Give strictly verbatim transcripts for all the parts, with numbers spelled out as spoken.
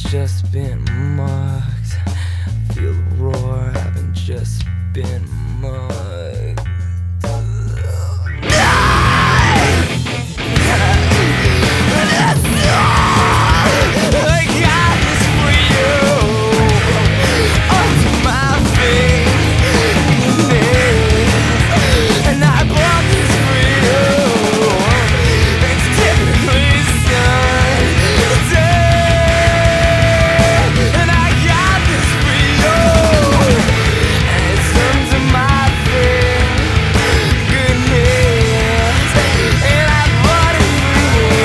just been mugged. Feel the roar, having just been mugged. I got this for you, onto my fingers, and I bought this for you. It's typically Sunday, and I got this for you, and it's under my fingers, and I bought it for you.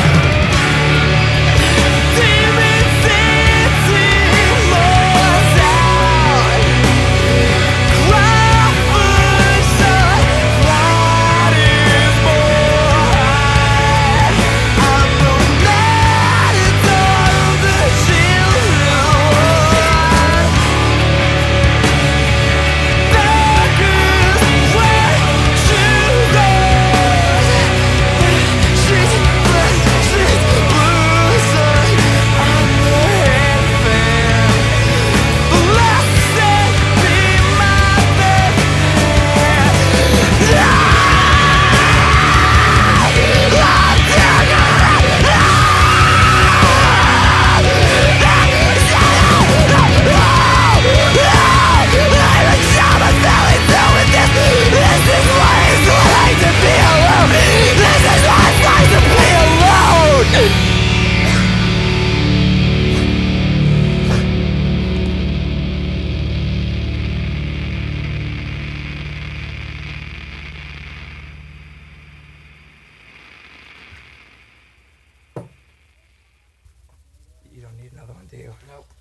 Demon City moves out, Crawford sun, what is more? I'm the matador of the children. Beggars where to go. She's blue, she's blue, son. I'm the head fan. Blessed be my best man. You don't need another one, do you? Nope.